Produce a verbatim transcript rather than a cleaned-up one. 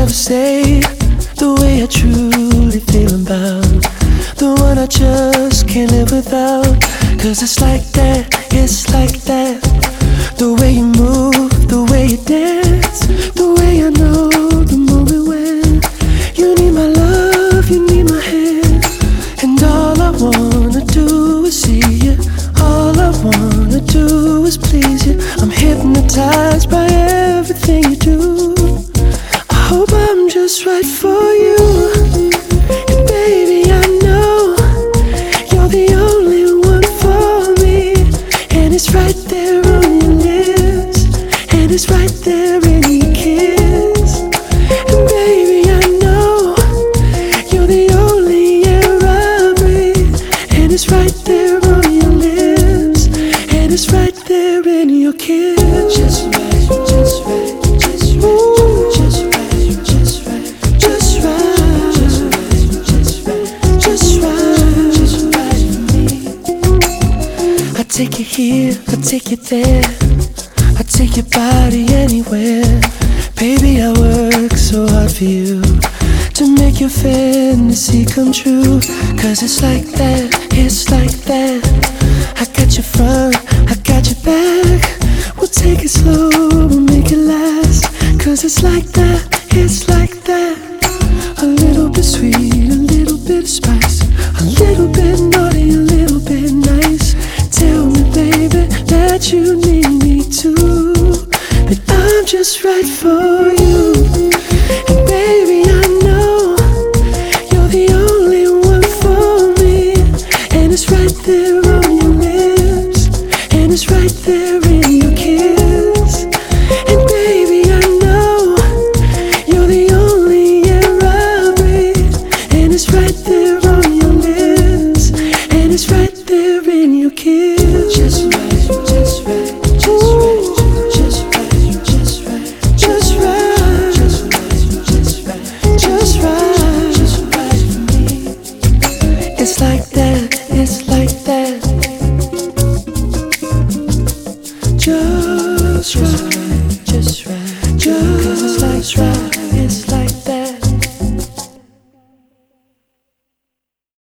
never say the way I truly feel about the one I just can't live without. Cause it's like that, it's like that. The way you move, the way you dance, the way I know the moment when you need my love, you need my hand. And all I wanna do is see you, all I wanna do is please you. I'm hypnotized by everything you do. I hope I'm just right for you. And baby, I know you're the only one for me. And it's right there on your lips, and it's right there in your kiss. And baby, I know you're the only air I breathe. And it's right there on your lips, and it's right there in your kiss. Just right, just right, just right. Ooh. Just right, just right, just right, just right, just right, just right, just right for me. I take you here, I take you there, I take your body anywhere. Baby, I work so hard for you to make your fantasy come true. Cause it's like that, it's like that. I got your front, I got your back. We'll take it slow, we'll make it last. Cause it's like that, it's like that. A little bit sweet, a little bit of spice, a little bit naughty, a little bit nice. Tell me, baby, that you need me too, that I'm just right for you. And baby, I know you're the only one for me. And it's right there on your lips, and it's right there in your kiss. And baby, I know you're the only air I breathe. And it's right there on your lips, and it's right there in your kiss. Just right, just right, just right, just right, just right, just right, just right, just right, just right, just right for me. It's like that, it's like that. Just right.